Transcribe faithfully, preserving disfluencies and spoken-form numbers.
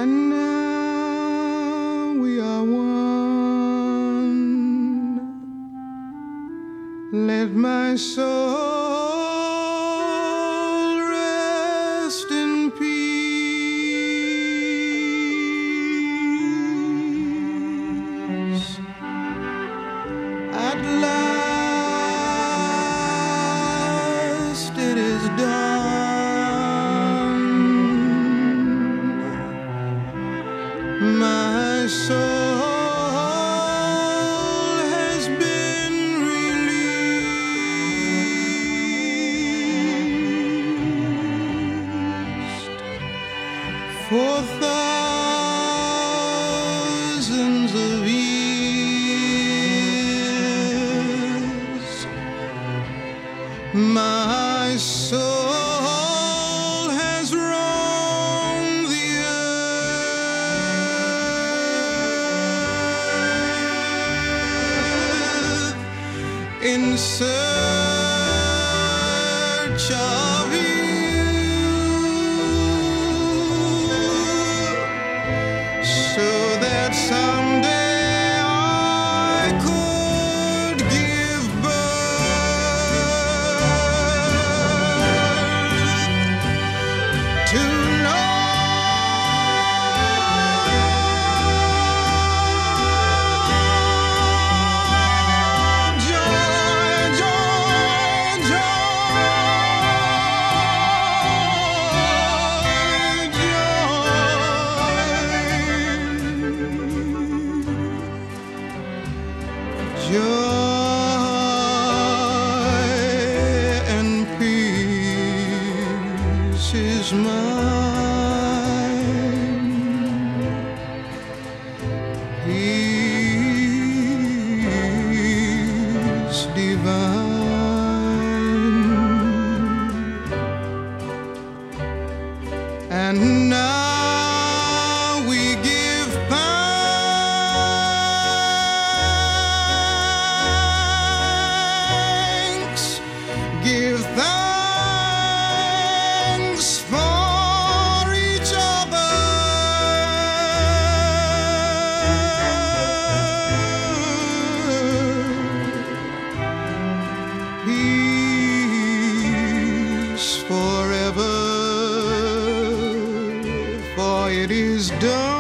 and now we are one. Let my soul rest in peace. At last it is done. My soul has been released. For thousands of years, my soul has roamed the earth in search of you, so that someday I could give birth to joy and peace is mine. Peace divine. And now we give thanks, give thanks for each other. Peace forever, for it is done.